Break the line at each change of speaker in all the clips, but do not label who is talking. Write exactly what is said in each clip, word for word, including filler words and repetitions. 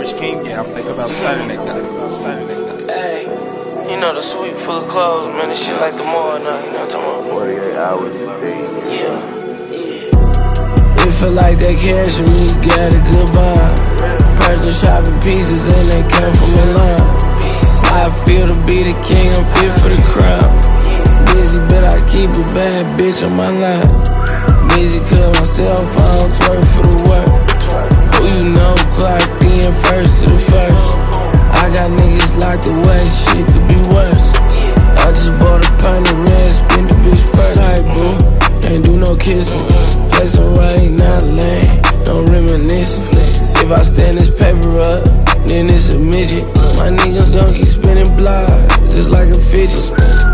Rich King, yeah, I'm thinking about signing that guy. About signing that guy.
Hey, you know the suite full of clothes, man. This shit like the mall now. You know what I'm talking about?
forty-eight hours a day.
Yeah, yeah. It feel like that cash and me got a good vibe. Personal shopping pieces and they come from Milan. I feel to be the king, I'm fit for the crowd. Busy, but I keep a bad bitch on my line. Busy cause my cell phone twerk for the work. Who you know clocked in first to the first. I got niggas locked away, shit could be worse. I just bought a pint of red, spent the bitch first. Tight, boo, ain't do no kissing. Flexin' right, not lame, no reminiscing. If I stand this paper up, then it's a midget. My niggas gon' keep spinning block, just like a fidget.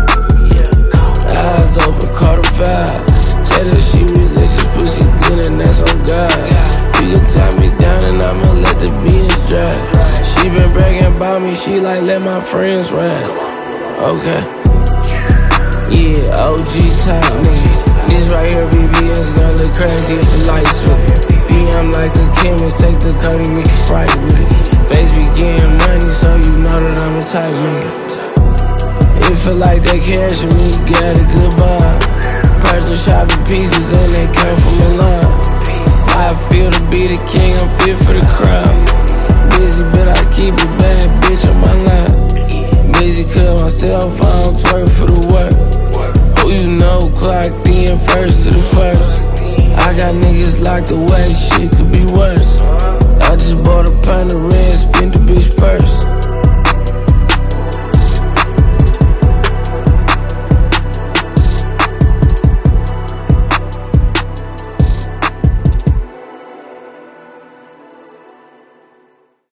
Eyes open, caught a vibe. Said that she religious, pussy good and that's on God. You can tie me down and I'ma let the beans dry. She been bragging about me, she like let my friends ride. Okay. Yeah, O G type nigga. This right here, B B S gon' look crazy if the lights with it. B, I'm like a chemist, take the Cody, mix Sprite with it. Face be getting money, so you know that I'm a type nigga. It feel like that cash and me got a good vibe. Personal shopping pieces and they come from Milan. I feel to be the king, I'm fit for the crowd. Busy, but I keep a bad bitch on my line. Busy cause my cell phone twerk for the work. Who you know clocked in first to the first. I got niggas locked away, shit could be worse. I just bought a pint of red, spent the bitch first.